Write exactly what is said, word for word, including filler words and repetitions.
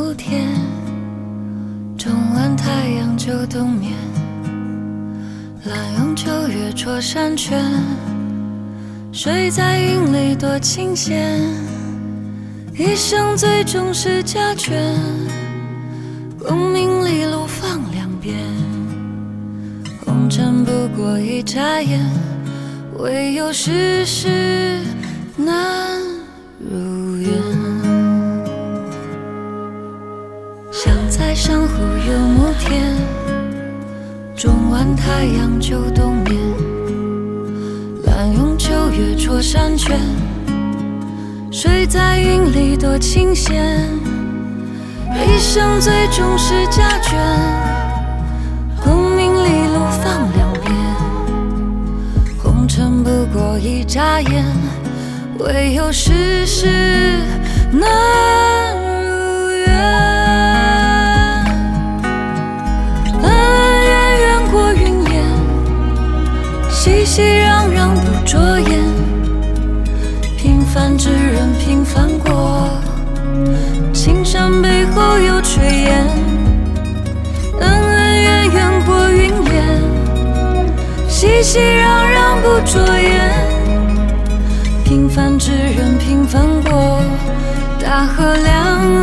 无天，中晚太阳就冬眠，滥用秋月戳山泉，睡在云里多清闲，一生最终是家眷，功名利禄放两边，红尘不过一眨眼，唯有世事难如愿。想在珊瑚游牧田，中晚太阳就冬眠，滥用秋月戳山泉，睡在云里多清闲，一生最终是家眷，功名利禄放两边，红尘不过一眨眼，唯有世事难如愿。恩恩怨怨过云烟，熙熙攘攘不着眼，平凡之人平凡过，青山背后有炊烟。恩恩怨怨过云烟，熙熙攘攘不着眼，平凡之人平凡过，大河两